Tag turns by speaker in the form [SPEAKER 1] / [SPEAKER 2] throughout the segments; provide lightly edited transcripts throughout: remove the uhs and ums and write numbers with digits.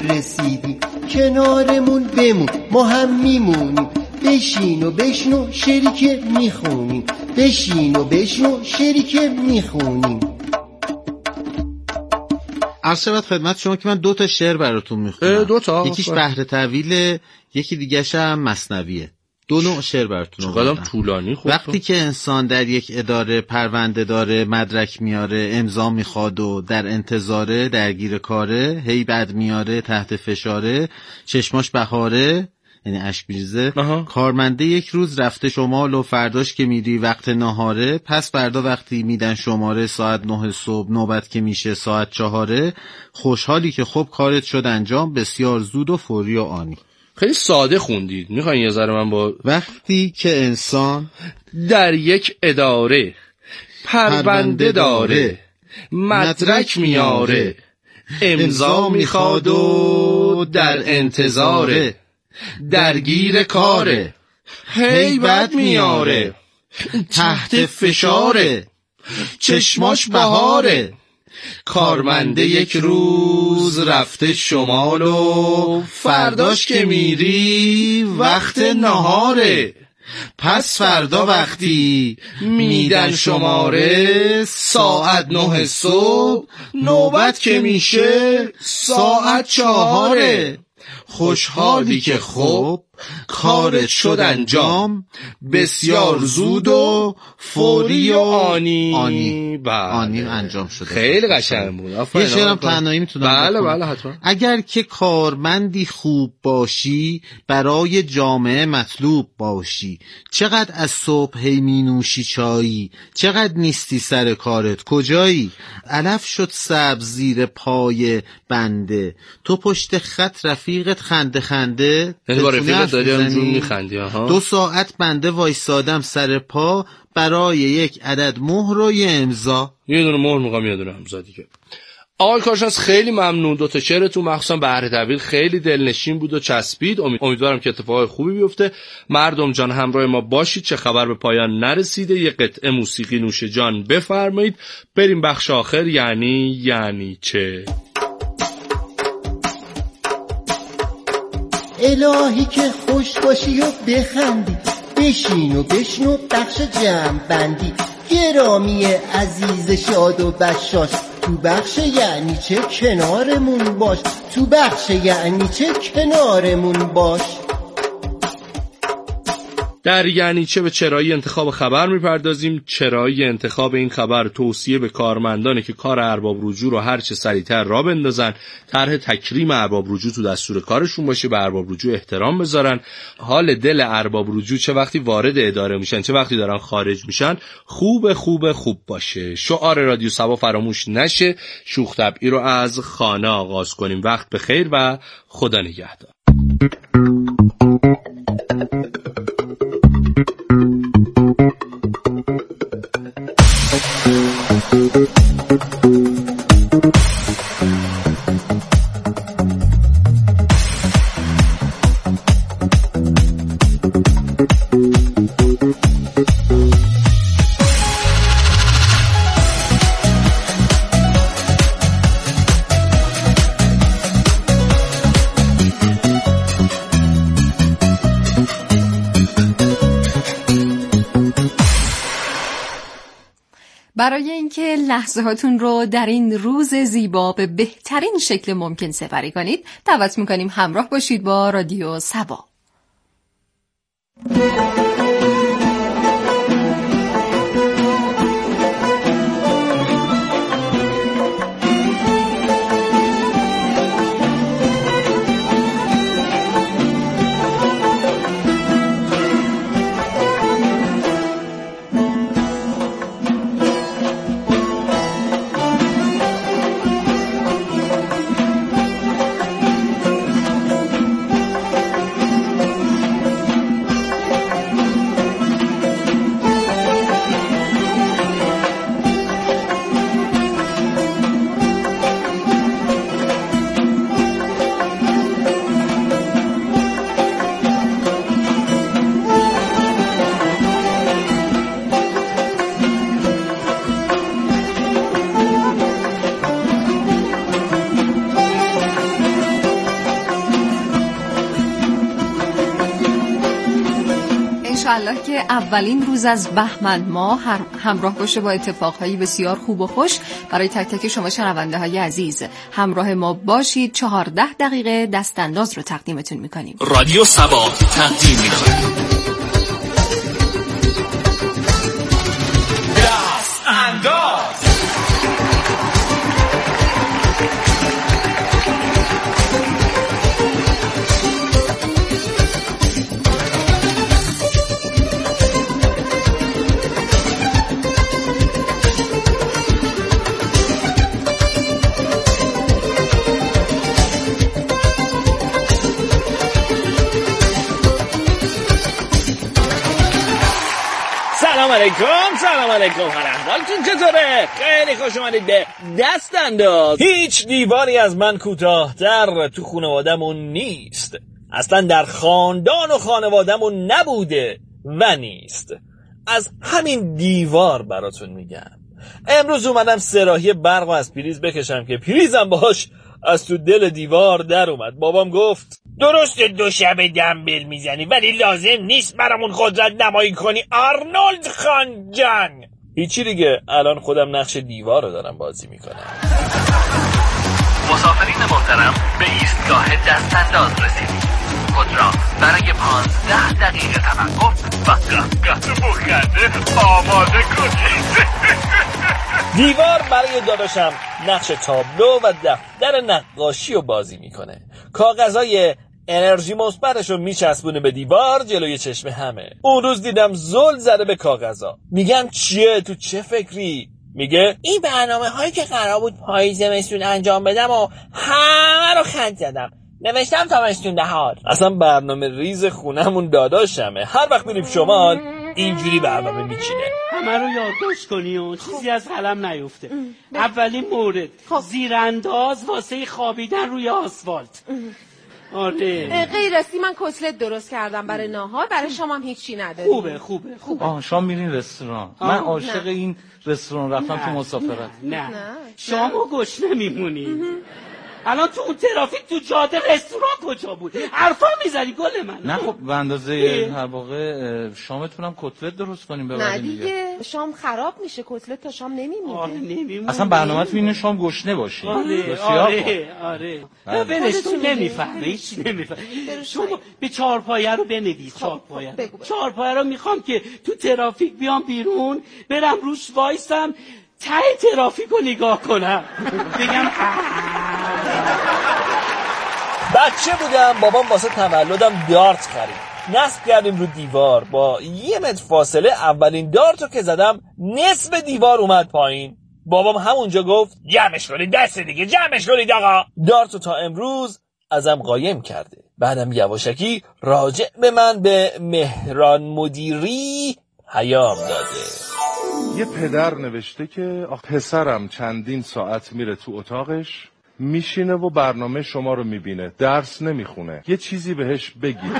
[SPEAKER 1] رسیدیم، کنارمون بمون ما هم میمونیم. بشین و بشنو شعری که میخونیم، بشین و بشنو شعری که میخونیم.
[SPEAKER 2] عرض شود خدمت شما که من 2 شعر براتون میخونم.
[SPEAKER 3] 2 تا؟
[SPEAKER 2] یکیش بحر طویله، یکی دیگه‌ش هم مثنویه. 2 نوع شعر براتون
[SPEAKER 3] چقدر طولانی. خوب
[SPEAKER 2] وقتی که انسان در یک اداره پرونده داره، مدرک میاره، امضا میخواد و در انتظاره، درگیر کاره، هی بد میاره، تحت فشاره، چشماش بهاره، یعنی اشک میریزه. کارمنده یک روز رفته شمال و فرداش که میری وقت نهاره، پس فردا وقتی میدن شماره ساعت 9 صبح، نوبت که میشه ساعت 4، خوشحالی که خب کارت شد انجام، بسیار زود و فوری و آنی.
[SPEAKER 3] خیلی ساده خوندید. میخواین یه ذره من با
[SPEAKER 2] وقتی که انسان
[SPEAKER 3] در یک اداره پرونده داره، مدرک میاره، امضا میخواد و در انتظاره، درگیر کاره، هی بد میاره، تحت فشاره، چشماش بهاره. کارمنده یک روز رفته شمال و فرداش که میری وقت نهاره، پس فردا وقتی میدن شماره ساعت 9 صبح، نوبت که میشه ساعت 4. خوشحالی که خب کارت شد انجام، بسیار زود و فوری و آنی
[SPEAKER 2] انجام شده.
[SPEAKER 3] خیلی قشنگ بود.
[SPEAKER 2] یه شعرم تنهایی میتونم
[SPEAKER 3] بله حتما.
[SPEAKER 2] اگر که کارمندی خوب باشی، برای جامعه مطلوب باشی. چقدر از صبح هی می نوشی چایی، چقدر نیستی سر کارت، کجایی؟ علف شد سبز زیر پای بنده، تو پشت خط رفیقت خنده خنده.
[SPEAKER 3] یعنی با رفیقت داری همجور میخندی.
[SPEAKER 2] 2 ساعت بنده وایسادم سر پا، برای یک عدد مهر و یه امضا.
[SPEAKER 3] یه دونه مهر میخوام، یه دونه امضا دیگه. آقای کارشناس خیلی ممنون. 2 تا شعرتون مخصوصا بحر طویل خیلی دلنشین بود و چسبید. امیدوارم که اتفاق خوبی بیفته. مردم جان همراه ما باشید. چه خبر به پایان نرسیده. یه قطعه موسیقی نوش جان بفرمایید. بریم بخش آخر، یعنی چه.
[SPEAKER 1] الهی که خوش باشی و بخندی، بشین و بشنو بخش جمع بندی. گرامی عزیز شاد و بشاش، تو بخش یعنی چه کنارمون باش، تو بخش یعنی چه کنارمون باش.
[SPEAKER 3] در یعنی چه به چرایی انتخاب خبر میپردازیم. چرایی انتخاب این خبر توصیه به کارمندانه که کار ارباب رجوع رو هر چه سریعتر راه بندازن، طرح تکریم ارباب رجوع تو دستور کارشون باشه، به ارباب رجوع احترام بذارن. حال دل ارباب رجوع چه وقتی وارد اداره میشن چه وقتی دارن خارج میشن خوب باشه. شعار رادیو صبا فراموش نشه. شوخ طبعی رو از خانه آغاز کنیم. وقت بخیر و خدا نگهدار.
[SPEAKER 4] برای اینکه لحظه هاتون رو در این روز زیبا به بهترین شکل ممکن سپری کنید، دعوت میکنیم همراه باشید با رادیو صبا. انشالله که اولین روز از بهمن ماه همراه باشه با اتفاقهایی بسیار خوب و خوش برای تک تک شما شنونده های عزیز. همراه ما باشید. 14 دقیقه دستانداز رو تقدیمتون میکنیم.
[SPEAKER 5] رادیو سبا تقدیم میکنیم دستانداز. سلام علیکم هر احوالتون چطوره؟ خیلی خوش اومدید به دستانداز. هیچ دیواری از من کوتاه‌تر تو خانواده‌مون نیست، اصلا در خاندان و خانواده‌مون نبوده و نیست. از همین دیوار براتون میگم. امروز اومدم سراحی برق از پریز بکشم که پریزم باهاش از تو دل دیوار در اومد. بابام گفت درسته 2 شب دنبل میزنی ولی لازم نیست برامون قدرت نمایی کنی آرنولد خان جان. هیچی دیگه، الان خودم نقش دیوار رو دارم بازی میکنم. مسافرین محترم، به ایستگاه دستانداز رسیدید. خود را برای 15 دقیقه توقف و قهقه بخنده آماده کنید.
[SPEAKER 3] دیوار برای داداشم نقش تابلو و دفتر نقاشی رو بازی میکنه. کاغذهای انرژی مثبتش رو میچسبونه به دیوار جلوی چشم همه. اون روز دیدم زل زده به کاغذها. میگم چیه؟ تو چه فکری؟ میگه این برنامه هایی که قرار بود پاییز زمستون انجام بدم و همه رو خط زدم، نوشتم تابستون دهار. اصلا برنامه ریز خونمون داداشمه. هر وقت میریم شمال اینجوری برنامه میچینه.
[SPEAKER 6] همه رو یادداشت کنی و چیزی از قلم نیفته. اولین مورد زیرانداز واسه خوابیدن روی آسفالت. آره
[SPEAKER 7] غیر از این من کتلت درست کردم برای ناهار، برای شما هم هیچی نداریم.
[SPEAKER 6] خوبه.
[SPEAKER 8] شام میرین رستوران. من عاشق این رستوران رفتم تو مسافرت.
[SPEAKER 6] نه. شما گشنه میمونی. الان تو اون ترافیک تو جاده رستوران کجا بود؟ حرفا میزنی گل من.
[SPEAKER 8] نه خب به اندازه هر واقع شامتونم کتلت درست کنیم ببریم.
[SPEAKER 7] نه دیگه شام خراب میشه، کتلت تا شام نمیمونه.
[SPEAKER 8] اصلا برنامه‌تون اینه شام گشنه باشین.
[SPEAKER 6] آره. ولشتون نمیفهمه، هیچ نمیفهمه. شما به 4 پایه رو بنویس. 4 پایه رو میخوام که تو ترافیک بیام بیرون، برم روش وایسم، ته ترافیک رو نگاه کنم، بگم
[SPEAKER 3] بچه بودم بابام واسه تولدم دارت خرید. نصب کردیم رو دیوار، با 1 متر فاصله اولین دارت رو که زدم نصف دیوار اومد پایین. بابام همونجا گفت جمعش کنید دست دیگه، جمعش کنید آقا. دارت رو تا امروز ازم قایم کرده. بعدم یواشکی راجع به من به مهران مدیری پیام داده.
[SPEAKER 9] یه پدر نوشته که پسرم چندین ساعت میره تو اتاقش، میشینه و برنامه شما رو میبینه، درس نمیخونه، یه چیزی بهش بگید.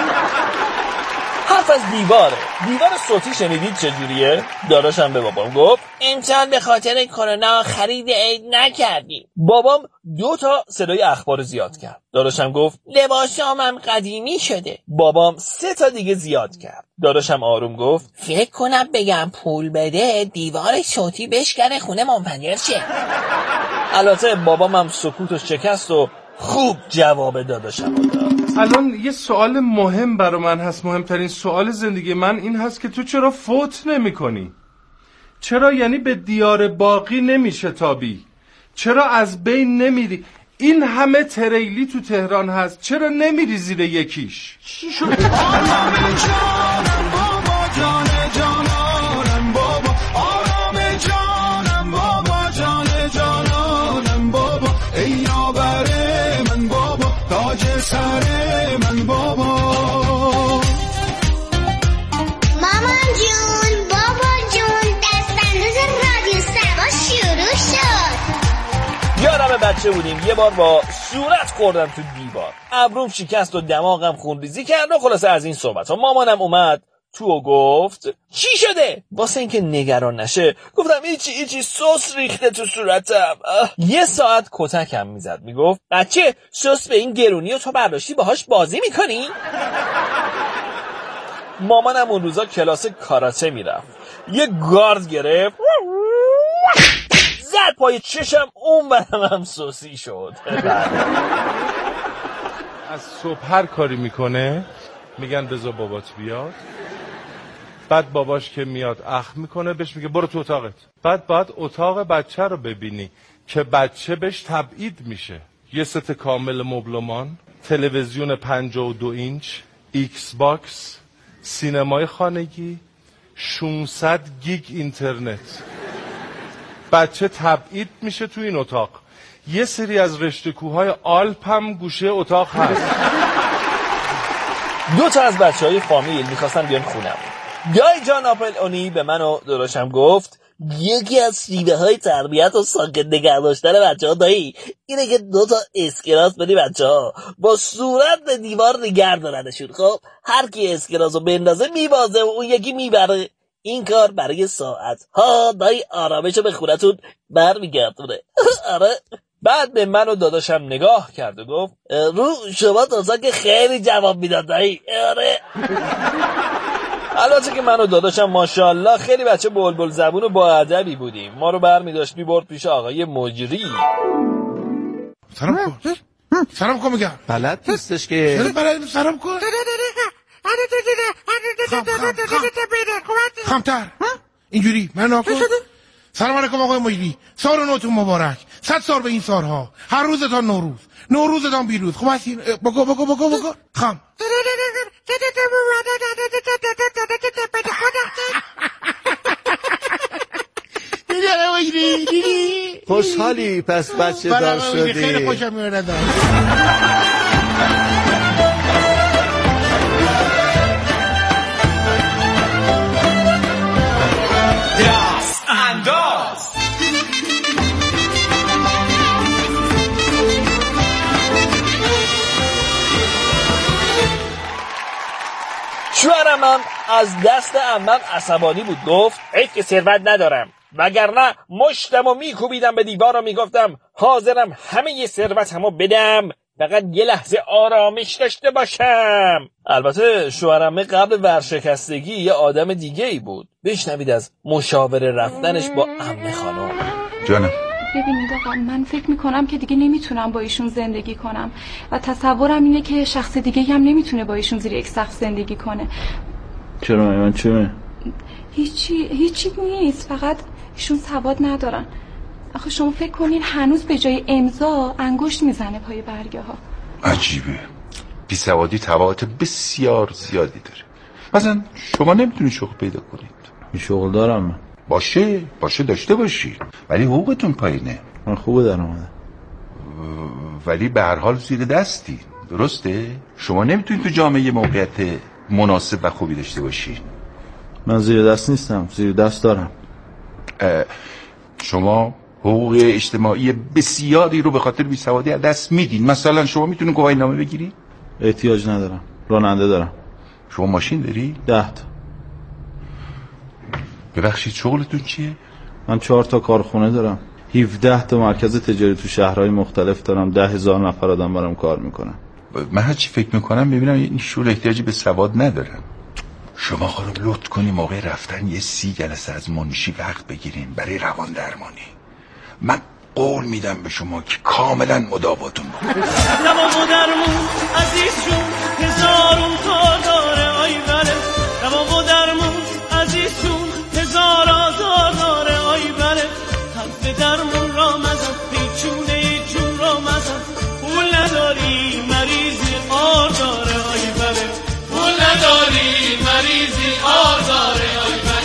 [SPEAKER 3] حرف از دیوار صوتی شنیدید چجوریه؟ داداشم به بابام گفت امسال به خاطر کرونا خرید عید نکردیم. بابام 2 تا صدای اخبار زیاد کرد. داداشم گفت لباسامم قدیمی شده. بابام 3 تا دیگه زیاد کرد. داداشم آروم گفت فکر کنم بگم پول بده دیوار صوتی بشکنه خونه منفجر شه. البته بابام هم سکوتو شکست و خوب جواب داداشم داد.
[SPEAKER 9] الان یه سوال مهم برای من هست، مهمترین سوال زندگی من این هست که تو چرا فوت نمی کنی؟ چرا یعنی به دیار باقی نمیشه تابی؟ چرا از بین نمیری؟ این همه تریلی تو تهران هست، چرا نمیری زیر یکیش؟ چی شد؟ آرام جانم بابا، جان جانانم بابا، آرام جانم بابا، جان جانانم بابا، ای یاور من بابا، تاج سر من بابا.
[SPEAKER 10] مامان جون، بابا جون، دستانداز رادیو سبا شروع شد.
[SPEAKER 3] یادم بچه بودیم یه بار با صورت خوردم تو دیوار، ابروم شکست و دماغم خونریزی کرد و خلاصه از این صحبت ها. مامانم اومد تو و گفت چی شده؟ واسه اینکه نگران نشه گفتم ایچی سس ریخته تو صورتم. 1 ساعت کتکم میزد، میگفت بچه سس به این گرونی و تو برداشتی باهاش بازی میکنی؟
[SPEAKER 5] مامانم اون روزا کلاس کاراته میرفت، یه گارد گرفت زد پای چشم، اون برم هم سوسی شد.
[SPEAKER 9] از صبح هر کاری میکنه میگن بذار بابات بیاد، بعد باباش که میاد اخ میکنه بهش میگه برو تو اتاقت، بعد باید اتاق بچه رو ببینی که بچه بهش تبعید میشه. یه ست کامل مبلمان، تلویزیون 52 اینچ، ایکس باکس، سینمای خانگی، 600 گیگ اینترنت. بچه تبعید میشه تو این اتاق. یه سری از رشته کوههای آلپ هم گوشه اتاق هست.
[SPEAKER 5] 2 از بچهای فامیل میخواستن بیان خونم. دایی جان آپل اونی به من و داداشم گفت یکی از شیوه های تربیت و ساکت نگه داشتن بچه ها دایی اینه که 2 اسکناس بدی بچه ها با صورت به دیوار نگه دارنشون. خب هر کی اسکناس رو بندازه میبازه و اون یکی میبره. این کار برای ساعت ها دایی آرامش رو به خونتون برمیگردونه. آره. بعد به من و داداشم نگاه کرد و گفت رو شما دوستا که خیلی جواب میداد دایی. آره. البته که من و داداشم ماشاءالله خیلی بچه بلبل زبون و با ادبی بودیم. ما رو برمی‌داشت می‌برد پیش آقای مجری.
[SPEAKER 11] سلام کن میگم.
[SPEAKER 2] بلد نیستش که.
[SPEAKER 11] سلام کن. خمتر اینجوری من ناکن. سلام علیکم آقای مجری، سال نوتون مبارک. 100 سال به این سالها، هر روزتان نوروز، نوروزتان بیروز. خب هستین بگو خم.
[SPEAKER 2] خوشحالی پس بچه دار شدی.
[SPEAKER 11] خیلی خوشم میاد.
[SPEAKER 5] شوهرم هم از دست عمم عصبانی بود. گفت حیف که ثروت ندارم، وگرنه مشتمو میکوبیدم به دیوار و میگفتم حاضرم همه ی ثروتمو بدم فقط یه لحظه آرامش داشته باشم. البته شوهرم قبل ورشکستگی یه آدم دیگه ای بود. بشنوید از مشاوره رفتنش با عمه خانم.
[SPEAKER 12] جانم
[SPEAKER 13] ببینید آقا، من فکر میکنم که دیگه نمیتونم با ایشون زندگی کنم و تصورم اینه که شخص دیگه هم نمیتونه با ایشون زیر یک سقف زندگی کنه.
[SPEAKER 8] چرا من چه؟
[SPEAKER 13] هیچی نیست، فقط ایشون سواد ندارن. آخه شما فکر کنین هنوز به جای امضا انگشت میزنه پای برگه ها.
[SPEAKER 12] عجیبه، بیسوادی تبعات بسیار زیادی داره. مثلا شما نمیتونی شغل پیدا کنید.
[SPEAKER 8] شغل دارم من.
[SPEAKER 12] باشه داشته باشی، ولی حقوقتون پایینه.
[SPEAKER 8] من خوبه در اومده،
[SPEAKER 12] ولی به هر حال زیر دستی. درسته؟ شما نمیتونید تو جامعه موقعیت مناسب و خوبی داشته باشی.
[SPEAKER 8] من زیر دست نیستم، زیر دست دارم.
[SPEAKER 12] شما حقوق اجتماعی بسیاری رو به خاطر بیسوادی از دست میدین. مثلا شما میتونید گواهی نامه بگیری؟
[SPEAKER 8] احتیاج ندارم، راننده دارم.
[SPEAKER 12] شما ماشین داری؟
[SPEAKER 8] 10 تا.
[SPEAKER 12] ببخشید شغلتون چیه؟
[SPEAKER 8] من 4 تا کارخونه دارم، 17 تا مرکز تجاری تو شهرهای مختلف دارم، 10,000 نفر آدم برام کار میکنن.
[SPEAKER 12] من هرچی فکر میکنم ببینم این شغل احتیاجی به سواد ندارم. شما خانم لطف کنی موقع رفتن یه 30 جلسه از منشی وقت بگیریم برای روان درمانی. من قول میدم به شما که کاملا مداواتون بکنم.
[SPEAKER 14] روان درمون عزیز جون هزارون کار داره آی بله. روان درمون عزیز جون هزار آزار داره آی بله. حرف درمون را مزن پیچونه جون را مزن. پول نداری مریضی آر داره آی بله. پول نداری مریضی آر داره آی بله.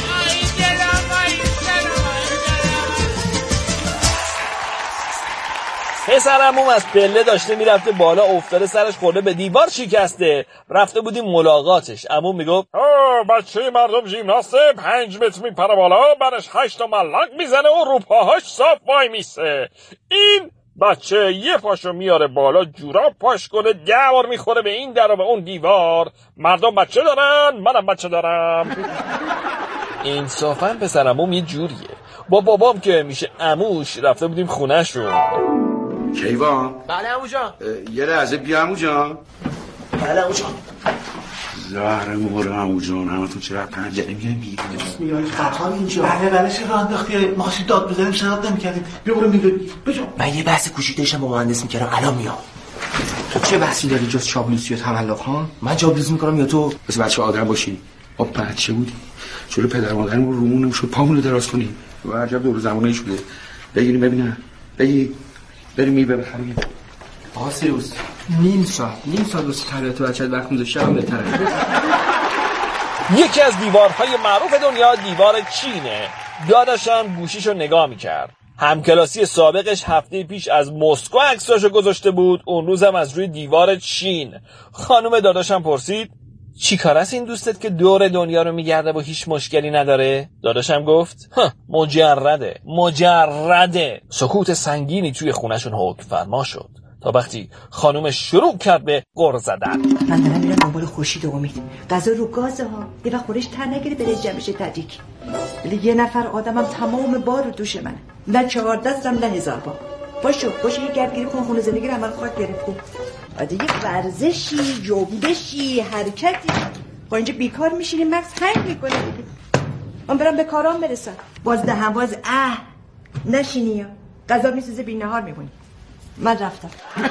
[SPEAKER 5] پسرم از پله داشته میرفته بالا، افتاده سرش خورده به دیوار شکسته. رفته بودیم ملاقاتش. عموم میگفت بچه مردم ژیمناسته 5 متر میپره بالا، بعدش 8 تا ملق میزنه و رو پاهاش صاف وای میسه. این بچه یه پاشو میاره بالا جوراب پاش کنه، 10 بار میخوره به این در و به اون دیوار. مردم بچه دارن، منم بچه دارم. انصافا پسرم یه جوریه. با بابام که میشه عموش رفته بودیم خونه‌شون.
[SPEAKER 15] کیوان؟
[SPEAKER 16] بله عمو جان.
[SPEAKER 15] یه لحظه بیا عمو جان.
[SPEAKER 16] بله عمو جان.
[SPEAKER 12] زهر مهر همو جان همتون چرا پنجره میرین بیرون
[SPEAKER 15] میای خطا اینجا بله چرا انداختی ماشین داد بزنیم شراب نمی‌کردیم بیا برو میگه بجا من یه بحث کوچیک داشتم با مهندس می‌کردم الان میام تو چه بحثی داری جز چاپلوسی و تملق ها من چاپلوسی می‌کنم یا تو
[SPEAKER 12] بس بچه آدم باشی با بچه بودی جلو پدر مادرمون رومون نمی‌شد پامونو دراز کنیم و عجب دور زمانه شده بگیریم ببینم بگی بریم میوه بخریم
[SPEAKER 15] آسیروس نیم ساعت واسه تربیت بچه‌ت وقت می‌ذاشتی هم بهتره.
[SPEAKER 5] یکی از دیوارهای معروف دنیا دیوار چینه. داداشم گوشیشو نگاه میکرد. همکلاسی سابقش هفته پیش از مسکو عکساشو گذاشته بود، اون روزم از روی دیوار چین. خانم داداشم پرسید چی کار است این دوستت که دور دنیا رو میگرده و هیچ مشکلی نداره؟ داداشم گفت مجرده. سکوت سنگینی توی خونشون حکم فرما شد تا وقتی خانومش شروع کرد به غر زدن.
[SPEAKER 16] من دارم میرم دنبال خورشید و امید. غذا رو گازه ها. یه وقت خورش تر نگیره بره جمع بشه تدیک. ولی یه نفر آدمم تمام بار رو دوش منه. نه 4 دستم نه 1000 بار. باشه یه گردگیری کن خونه زندگی رو عمل خواهد گرفته. بعد یه ورزشی، جنبشی، حرکتی. با اینجا بیکار میشینیم مغز هنگ میکنه دیگه. من برم به کارام برسم. باز نشینی. غذا میسوزه بی نهار میمونی. من رفتم.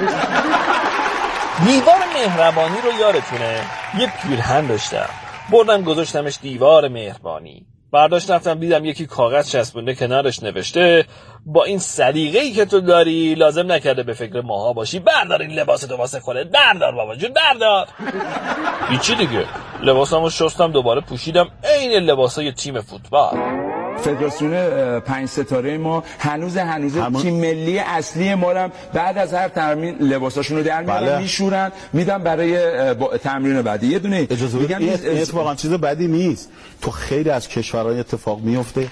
[SPEAKER 5] دیوار مهربانی رو یادتونه؟ یه پیرهن داشتم، بردم گذاشتمش دیوار مهربانی. برداشت رفتم دیدم یکی کاغذ چسبونده کنارش نوشته با این سلیقه‌ای که تو داری لازم نکرده به فکر ماها باشی، بردار این لباستو واسه خودت، بردار بابا جون بردار. هیچی دیگه، لباسامو شستم دوباره پوشیدم عین لباسای تیم فوتبال.
[SPEAKER 17] فدراسیون 5 ستاره ما هنوز تیم ملی اصلی ما هم بعد از هر تمرین لباساشون رو در میارن میشورن میدن برای تمرین بعدی. یه دونه
[SPEAKER 18] اجازه بدید این اتفاقا چیز بدی نیست، تو خیلی از کشورهای اتفاق میفته.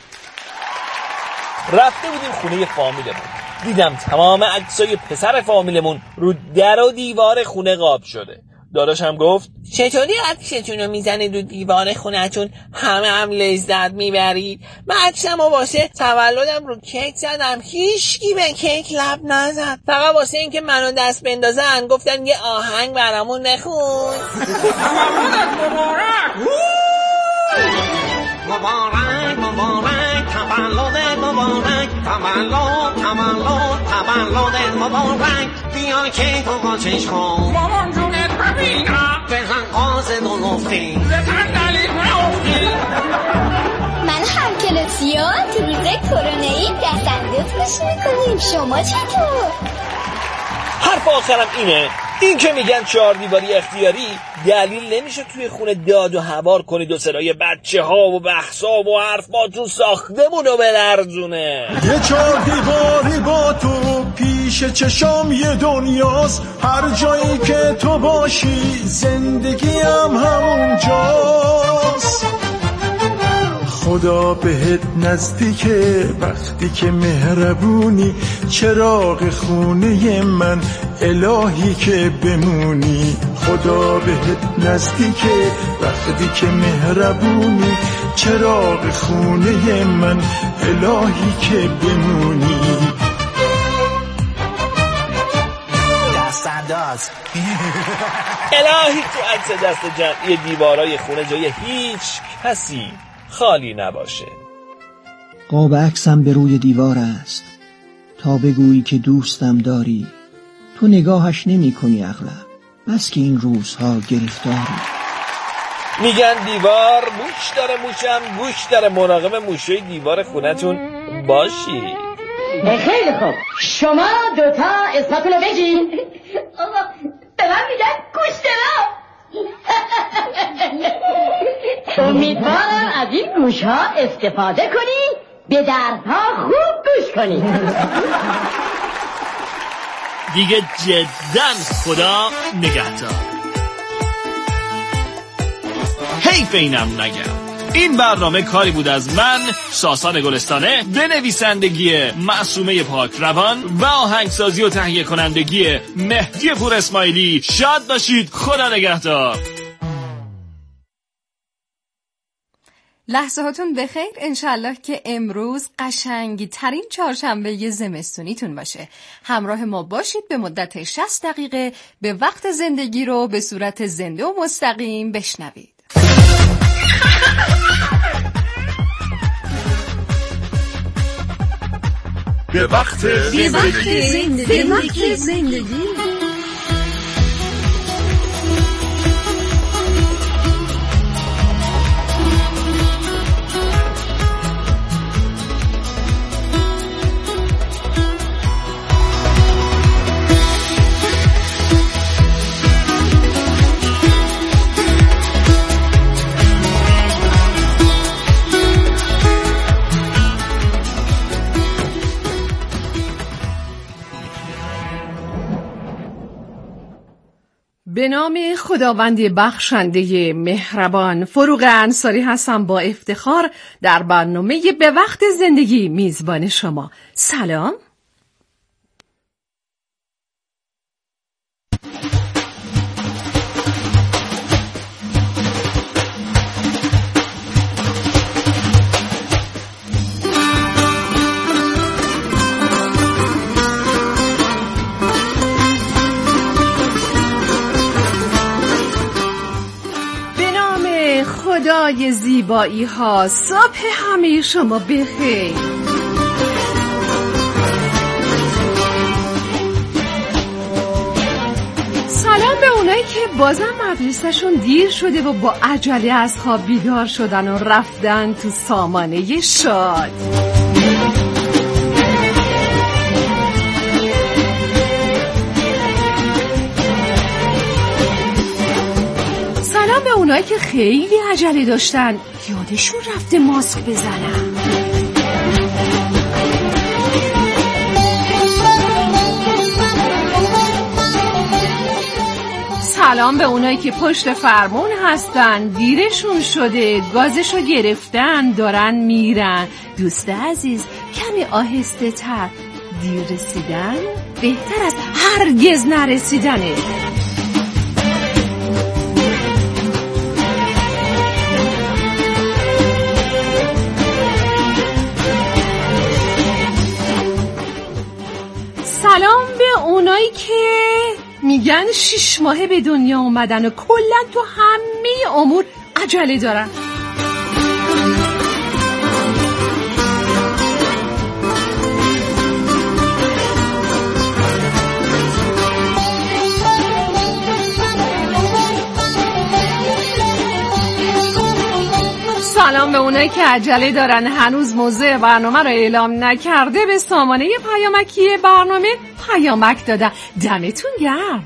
[SPEAKER 5] رفته بودیم خونه فامیلمون، دیدم تمام عکسای پسر فامیلمون رو در و دیوار خونه قاب شده. داداشم گفت چطوری عکستون رو میزنید رو دیوار خونه‌تون هم لذت میبرید؟ من عکسمو واسه تولدم رو کیک زدم، هیچکی به کیک لب نزد، فقط واسه اینکه منو دست بندازن گفتن یه آهنگ برامون نخون.
[SPEAKER 14] مبارک تولد مبارک تولد مبارک بیا که تو قاچش کن مامان جونت ببینم بزن قازد و نفتی
[SPEAKER 10] من همکلاسی‌ها تو روزه کرونایی دست‌انداز خوش میکنیم. شما چطور؟
[SPEAKER 5] حرف آخرم اینه، این که میگن 4 دیواری اختیاری دلیل نمیشه توی خونه داد و هوار کنید و صدای بچه ها و بحثا و حرفاتون ساختمونو بلرزونه.
[SPEAKER 19] یه 4 دیواری با تو پیش چشام یه دنیاست، هر جایی که تو باشی زندگیم همونجاست. خدا بهت نزدیکه وقتی که مهربونی، چراغ خونه من الهی که بمونی. خدا بهت نزدیکه وقتی که مهربونی، چراغ خونه من الهی که بمونی.
[SPEAKER 5] دست انداز الهی تو عکس دست جمعی دیوارای خونه جای هیچ کسی خالی نباشه.
[SPEAKER 20] قاب عکسم به روی دیوار است تا بگویی که دوستم داری، تو نگاهش نمی کنی اغلب، بس که این روزها گرفتاری.
[SPEAKER 5] میگن دیوار موش داره، موشم گوش داره. مراقب موشای دیوار خونتون باشی.
[SPEAKER 21] خیلی خوب، شما دوتا اسمتون رو بگین.
[SPEAKER 10] آقا به من میگن گوش دارم.
[SPEAKER 21] امیدوارم از این گوش ها استفاده کنی، به دردها خوب گوش کنی.
[SPEAKER 5] دیگه جداً خدا نگهدار. حیف اینم نگم. این برنامه کاری بود از من ساسان گلستانه به نویسندگی معصومه پاک روان و آهنگسازی و تهیه کنندگی مهدی پور اسماعیلی. شاد باشید، خدا نگهدار.
[SPEAKER 4] لحظه هاتون بخیر. انشالله که امروز قشنگی ترین چهارشنبه زمستونیتون باشه. همراه ما باشید به مدت 60 دقیقه به وقت زندگی رو به صورت زنده و مستقیم بشنوید.
[SPEAKER 19] به وقت زندگی.
[SPEAKER 1] به نام خداوند بخشنده مهربان، فروغ انصاری هستم با افتخار در برنامه به وقت زندگی میزبان شما. سلام. خدای زیبایی ها، صبح همه شما بخیر. سلام به اونایی که بازم مدرسه‌شون دیر شده و با عجله از خواب بیدار شدن و رفتن تو سامانه شاد. سلام به اونایی که خیلی عجله داشتن، یادشون رفته ماسک بزنن. سلام به اونایی که پشت فرمون هستن، دیرشون شده، گازشو گرفتن، دارن میرن. دوست عزیز، کمی آهسته تر. دیر رسیدن بهتر از هرگز نرسیدنه. سلام به اونایی که میگن 6 ماهه به دنیا اومدن و کلا تو همه امور عجله دارن. سلام به اونایی که عجله دارن، هنوز موضوع برنامه رو اعلام نکرده، به سامانه پیامکی برنامه پیامک دادن. دمتون گرم.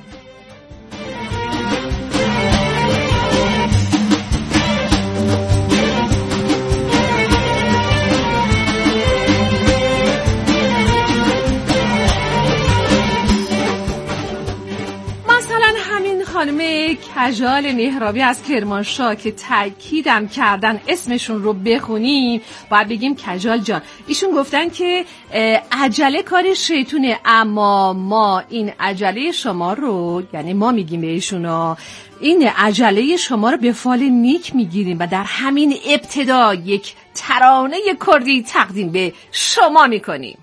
[SPEAKER 1] خانم کجال مهرابی از کرمانشاه که تاکیدم کردن اسمشون رو بخونیم، باید بگیم کجال جان. ایشون گفتن که عجله کار شیطونه، اما ما این عجله شما رو، یعنی ما میگیم به ایشونا، این عجله شما رو به فال نیک میگیریم و در همین ابتدا یک ترانه کردی تقدیم به شما میکنیم.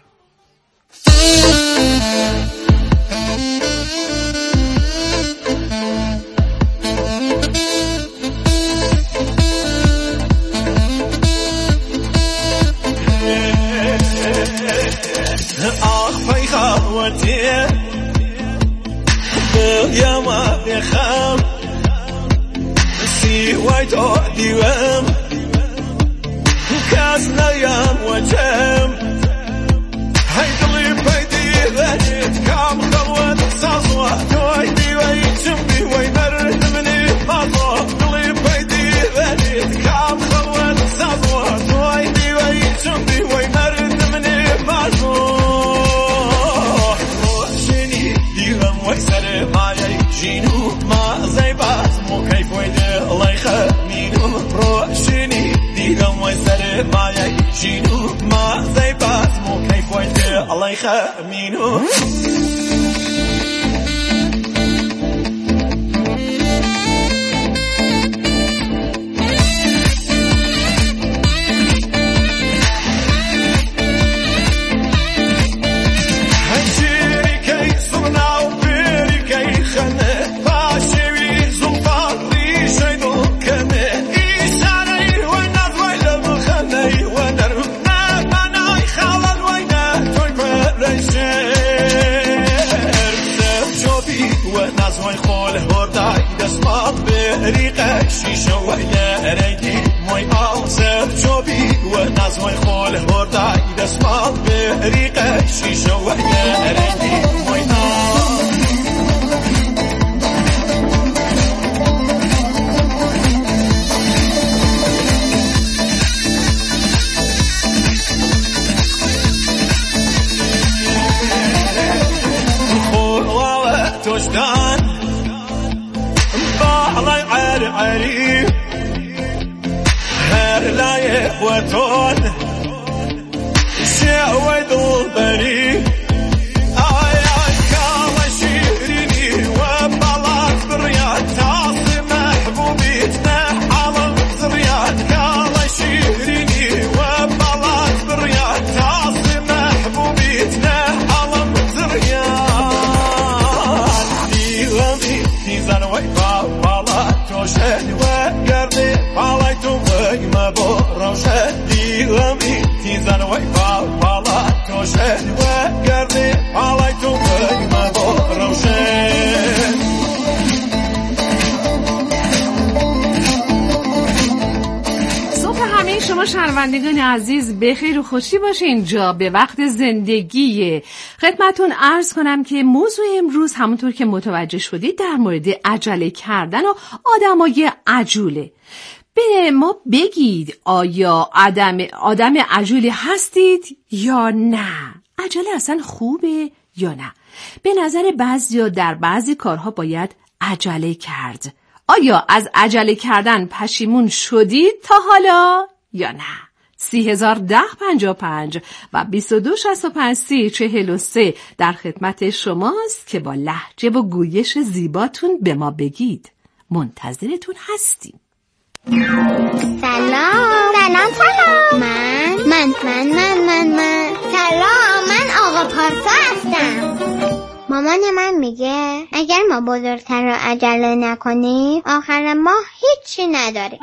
[SPEAKER 19] آخ خواتی یا ما بخم سی وای تو دیوم کس نیم و تم هی دلی پیدی بهت کام خلوت سازوا توی دیوی چم دیوی مرد منی مازوا دلی پیدی بهت کام خلوت سازوا توی دیوی چم دیوی مرد منی مازوا ويسر معي جينو ما زي بعض مو كيف ويد الله يخمينو روشني ديغم ويسر معي جينو ما زي بعض مو كيف ويد الله يخمينو نزوی خول هردای دسمات بریقه شیشه و یرگی موی آسف چوبی و نزوی خول هردای دسمات بریقه شیشه و یرگی موی توشدان باعلي عالي عالي هر لاي وطن شعوي دول بري آي آي كاما شيريني وبلاك بريات تعصي محبوبيتنا على زريات كاما شيريني وبلاك بريات تعصي محبوبيتنا على زريات زن وی بالا توشد و گردی بالای تو وی مبو روشد دیلمی زن وی بالا توشد و گردی بالای تو وی مبو روشد
[SPEAKER 1] شما شنوندگان عزیز بخیر و خوشی باشه. اینجا به وقت زندگیه. خدمتون عرض کنم که موضوع امروز همونطور که متوجه شدید در مورد عجله کردن و آدمای عجوله. به ما بگید آیا آدم عجولی هستید یا نه؟ عجله اصلا خوبه یا نه؟ به نظر بعضیا در بعضی کارها باید عجله کرد. آیا از عجله کردن پشیمون شدید تا حالا یا نه؟ 301055 و 2265 در خدمت شماست که با لهجه و گویش زیباتون به ما بگید. منتظرتون هستیم.
[SPEAKER 7] سلام من سلام، من آقا پارسا هستم. مامان من میگه اگر ما بزرگتر رو عجله نکنیم آخر ماه هیچی نداریم.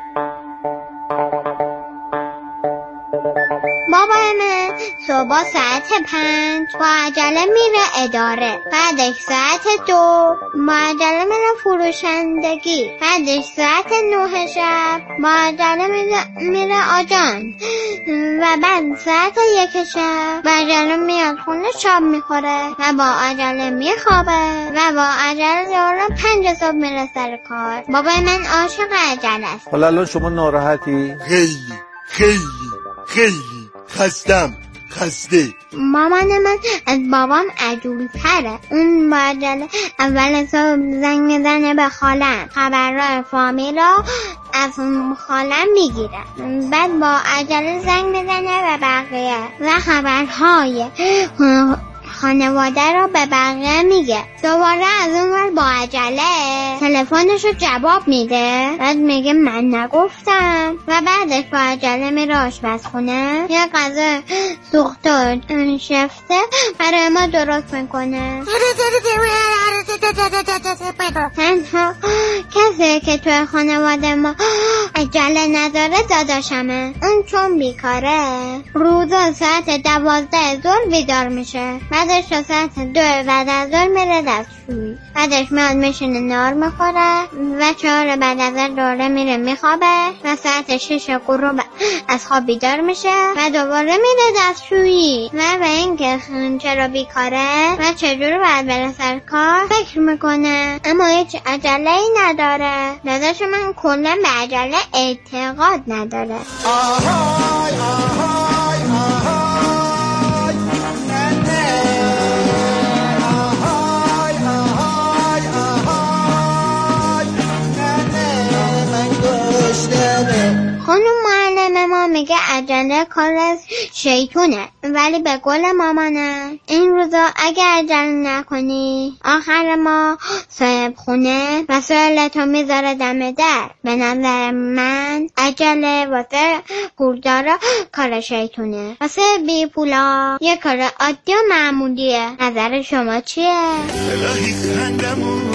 [SPEAKER 7] بابای من صبح ساعت 5 با عجله میره اداره، بعدش ساعت 2 با عجله میره فروشندگی، بعدش ساعت 9 شب با عجله میره آجان و بعد ساعت 1 شب با عجله میاد خونه شام میخوره و با عجله میخوابه و با عجله ظهر 5 صبح میره سر کار. بابای من عاشق عجله است.
[SPEAKER 22] حالا الان شما ناراحتی؟ خیلی خسته.
[SPEAKER 7] مامان من از بابام عجول‌تره. اون با عجله اول صبح زنگ میزنه به خالم، خبرهای فامیل رو از خالم میگیره، بعد با عجله زنگ میزنه به بقیه و خبرهای خانواده رو به بقیه میگه. دوباره از اون ور با عجله تلفنشو جواب میده، بعد میگه من نگفتم و بعدش با عجله میره آشپزخونه یه غذا سوخته و شفته برای ما درست میکنه. تنها کسی که توی خانواده ما عجله نداره داداشمه. اون چون بیکاره روزا ساعت 12 ظهر بیدار میشه، بعدش تا ساعت 2 بعد از ظهر میره دستشویی، بعدش میاد میشینه نهار میخوره و 4 بعد از ظهر دوره میره میخوابه و ساعت 6 غروب از خواب بیدار میشه و دوباره میره دستشویی. و به اینکه چرا بیکاره و چجوری باید بره سر کار فکر میکنه، اما هیچ عجله‌ای نداره. داداش من کلا به عجله اعتقاد نداره. خانم معلم ما میگه عجله کار از شیطونه، ولی به قول مامانه این روزا اگه عجله نکنی آخر ما صاحب خونه و سوالتو میذاره دم در. به نظر من عجله واسه پولدارا کار شیطونه، واسه بی پولا یه کار عادی و معمولیه. نظر شما چیه؟
[SPEAKER 19] الهی خندمون